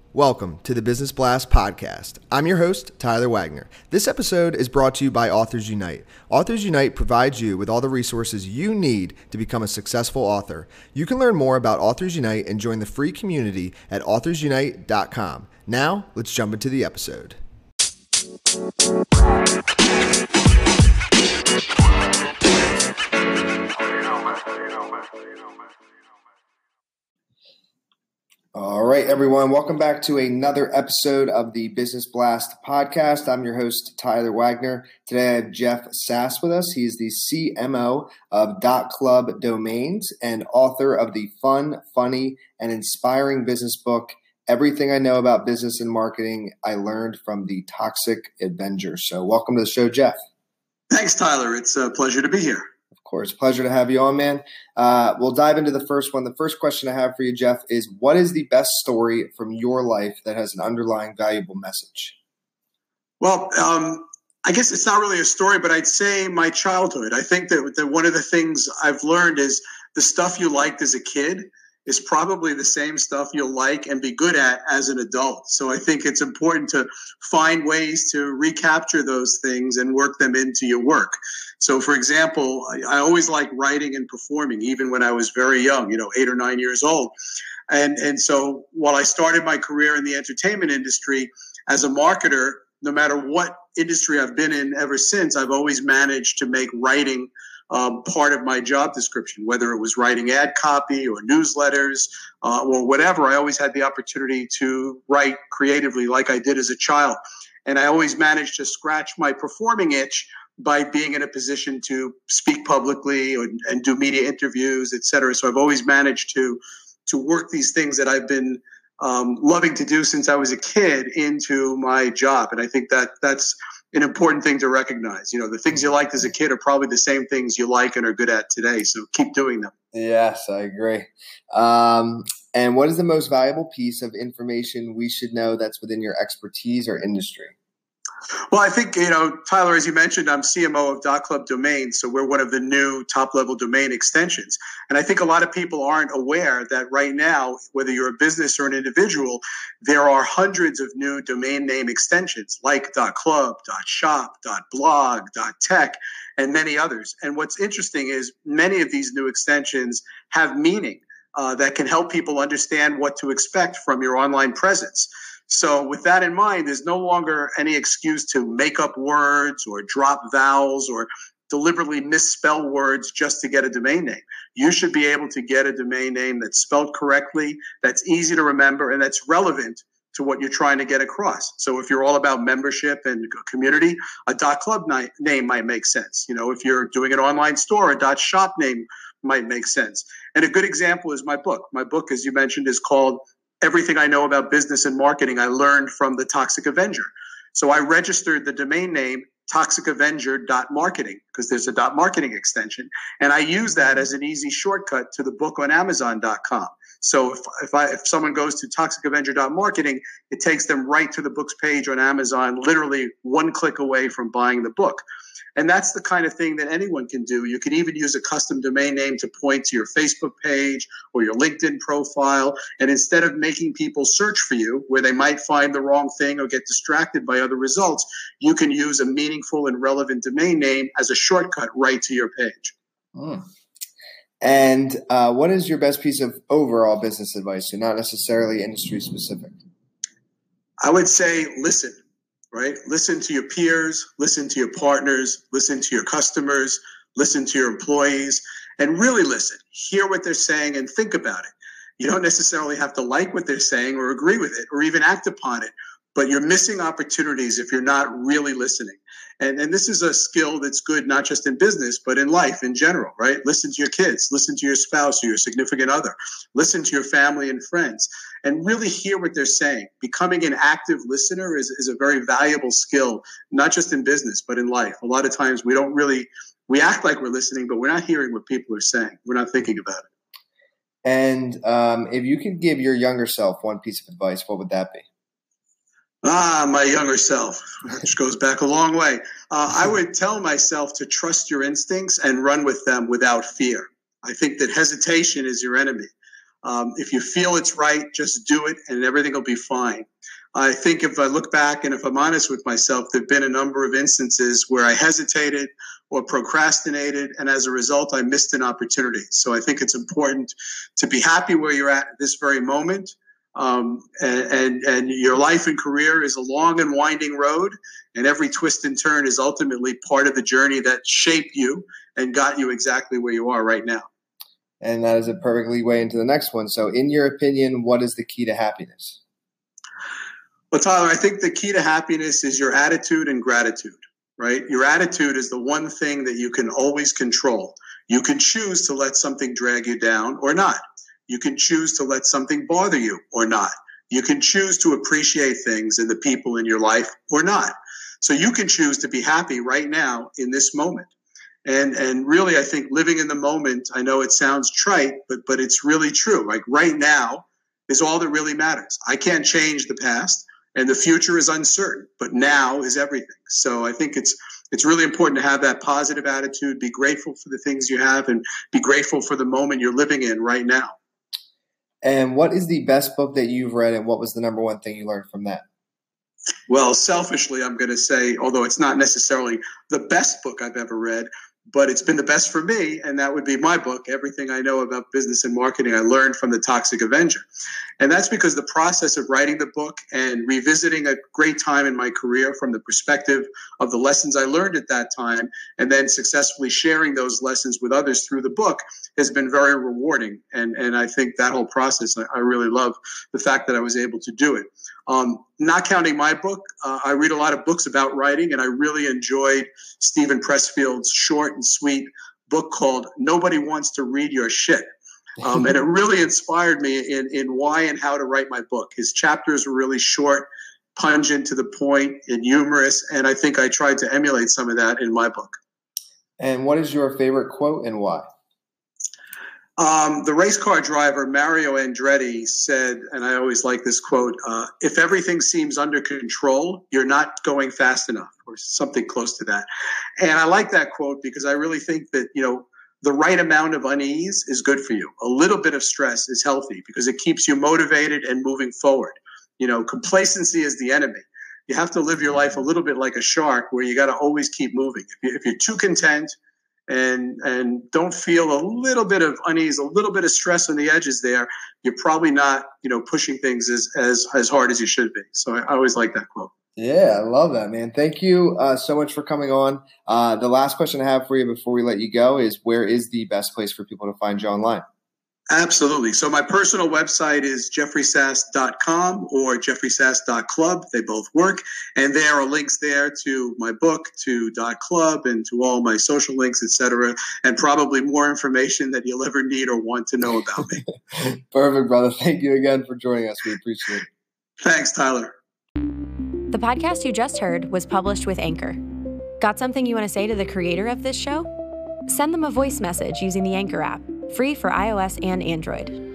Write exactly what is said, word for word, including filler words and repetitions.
Welcome to the Business Blast podcast. I'm your host, Tyler Wagner. This episode is brought to you by Authors Unite. Authors Unite provides you with all the resources you need to become a successful author. You can learn more about Authors Unite and join the free community at authors unite dot com. Now, let's jump into the episode. All right, everyone. Welcome back to another episode of the Business Blast podcast. I'm your host, Tyler Wagner. Today I have Jeff Sass with us. He's the C M O of Dot Club Domains and author of the fun, funny, and inspiring business book, Everything I Know About Business and Marketing I Learned from the Toxic Avenger. So welcome to the show, Jeff. Thanks, Tyler. It's a pleasure to be here. Of course. Pleasure to have you on, man. Uh, we'll dive into the first one. The first question I have for you, Jeff, is what is the best story from your life that has an underlying valuable message? Well, um, I guess it's not really a story, but I'd say my childhood. I think that, that one of the things I've learned is the stuff you liked as a kid is probably the same stuff you'll like and be good at as an adult. So I think it's important to find ways to recapture those things and work them into your work. So, for example, I, I always liked writing and performing, even when I was very young, you know, eight or nine years old. And, and so while I started my career in the entertainment industry as a marketer, no matter what industry I've been in ever since, I've always managed to make writing Um, part of my job description, whether it was writing ad copy or newsletters uh, or whatever. I always had the opportunity to write creatively like I did as a child. And I always managed to scratch my performing itch by being in a position to speak publicly or, and do media interviews, et cetera. So I've always managed to, to work these things that I've been um, loving to do since I was a kid into my job. And I think that that's an important thing to recognize. You know, the things you liked as a kid are probably the same things you like and are good at today. So keep doing them. Yes, I agree. Um, and what is the most valuable piece of information we should know that's within your expertise or industry? Well, I think, you know, Tyler, as you mentioned, I'm C M O of Dot Club Domains, so we're one of the new top-level domain extensions. And I think a lot of people aren't aware that right now, whether you're a business or an individual, there are hundreds of new domain name extensions like .club, .shop, .blog, .tech, and many others. And what's interesting is many of these new extensions have meaning uh, that can help people understand what to expect from your online presence. So with that in mind, there's no longer any excuse to make up words or drop vowels or deliberately misspell words just to get a domain name. You should be able to get a domain name that's spelled correctly, that's easy to remember, and that's relevant to what you're trying to get across. So if you're all about membership and community, a .club name might make sense. You know, if you're doing an online store, a .shop name might make sense. And a good example is my book. My book, as you mentioned, is called Everything I Know About Business and Marketing I Learned from the Toxic Avenger. So I registered the domain name toxic avenger dot marketing because there's a .marketing extension. And I use that as an easy shortcut to the book on amazon dot com. So if if, I, if someone goes to toxic avenger dot marketing, it takes them right to the book's page on Amazon, literally one click away from buying the book. And that's the kind of thing that anyone can do. You can even use a custom domain name to point to your Facebook page or your LinkedIn profile. And instead of making people search for you where they might find the wrong thing or get distracted by other results, you can use a meaningful and relevant domain name as a shortcut right to your page. Mm. And uh, what is your best piece of overall business advice, so not necessarily industry specific? I would say listen. Right? Listen to your peers, listen to your partners, listen to your customers, listen to your employees, and really listen. Hear what they're saying and think about it. You don't necessarily have to like what they're saying or agree with it or even act upon it, but you're missing opportunities if you're not really listening. And, and this is a skill that's good not just in business, but in life in general, right? Listen to your kids, listen to your spouse or your significant other, listen to your family and friends, and really hear what they're saying. Becoming an active listener is, is a very valuable skill, not just in business, but in life. A lot of times we don't really, we act like we're listening, but we're not hearing what people are saying. We're not thinking about it. And um, if you could give your younger self one piece of advice, what would that be? Ah, my younger self, which goes back a long way. Uh, I would tell myself to trust your instincts and run with them without fear. I think that hesitation is your enemy. Um, if you feel it's right, just do it and everything will be fine. I think if I look back and if I'm honest with myself, there have been a number of instances where I hesitated or procrastinated, and as a result, I missed an opportunity. So I think it's important to be happy where you're at at this very moment. Um, and, and, and your life and career is a long and winding road, and every twist and turn is ultimately part of the journey that shaped you and got you exactly where you are right now. And that is a perfectly way into the next one. So in your opinion, what is the key to happiness? Well, Tyler, I think the key to happiness is your attitude and gratitude, right? Your attitude is the one thing that you can always control. You can choose to let something drag you down or not. You can choose to let something bother you or not. You can choose to appreciate things and the people in your life or not. So you can choose to be happy right now in this moment. And and really, I think living in the moment, I know it sounds trite, but but it's really true. Like right now is all that really matters. I can't change the past and the future is uncertain, but now is everything. So I think it's it's really important to have that positive attitude, be grateful for the things you have, and be grateful for the moment you're living in right now. And what is the best book that you've read, and what was the number one thing you learned from that? Well, selfishly, I'm going to say, although it's not necessarily the best book I've ever read, but it's been the best for me, and that would be my book, Everything I Know About Business and Marketing I Learned from the Toxic Avenger. And that's because the process of writing the book and revisiting a great time in my career from the perspective of the lessons I learned at that time, and then successfully sharing those lessons with others through the book has been very rewarding. And, and I think that whole process, I, I really love the fact that I was able to do it. Um, not counting my book, uh, I read a lot of books about writing, and I really enjoyed Stephen Pressfield's short and sweet book called Nobody Wants to Read Your Shit. Um, and it really inspired me in, in why and how to write my book. His chapters were really short, pungent, to the point, and humorous, and I think I tried to emulate some of that in my book. And what is your favorite quote and why? Um, the race car driver, Mario Andretti, said, and I always like this quote, uh, if everything seems under control, you're not going fast enough, or something close to that. And I like that quote because I really think that, you know, the right amount of unease is good for you. A little bit of stress is healthy because it keeps you motivated and moving forward. You know, complacency is the enemy. You have to live your life a little bit like a shark where you got to always keep moving. If, you, if you're too content, and and don't feel a little bit of unease, a little bit of stress on the edges there, you're probably not, you know, pushing things as as, as hard as you should be. So I, I always like that quote. Yeah, I love that, man. Thank you uh, so much for coming on. Uh, the last question I have for you before we let you go is, where is the best place for people to find you online? Absolutely. So my personal website is jeffrey sass dot com or jeffrey sass dot club. They both work. And there are links there to my book, to .club, and to all my social links, et cetera, and probably more information that you'll ever need or want to know about me. Perfect, brother. Thank you again for joining us. We appreciate it. Thanks, Tyler. The podcast you just heard was published with Anchor. Got something you want to say to the creator of this show? Send them a voice message using the Anchor app, free for iOS and Android.